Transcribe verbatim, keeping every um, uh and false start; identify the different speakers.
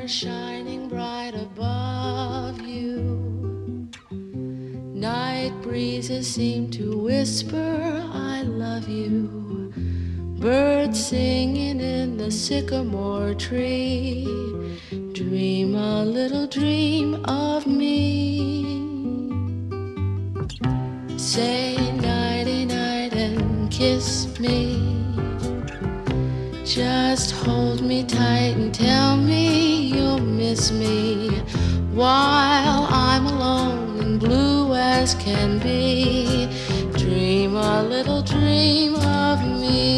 Speaker 1: stars shining bright above you. Night breezes seem to whisper, I love you. Birds singing in the sycamore tree. Dream a little dream of me. Say nighty-night and kiss me. Just hold me tight and tell me you'll miss me while I'm alone and blue as can be. Dream a little dream of me.